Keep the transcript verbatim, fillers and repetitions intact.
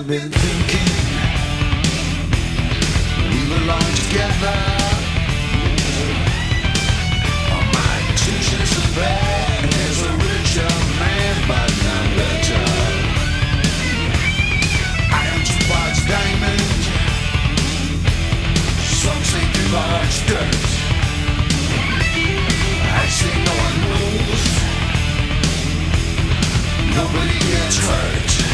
I've been thinking we belong together. On my tuition's a bad, there's a richer man, but none better. I am Tupac Diamond. Some say Tupac's dirt. I say no one moves, nobody gets hurt.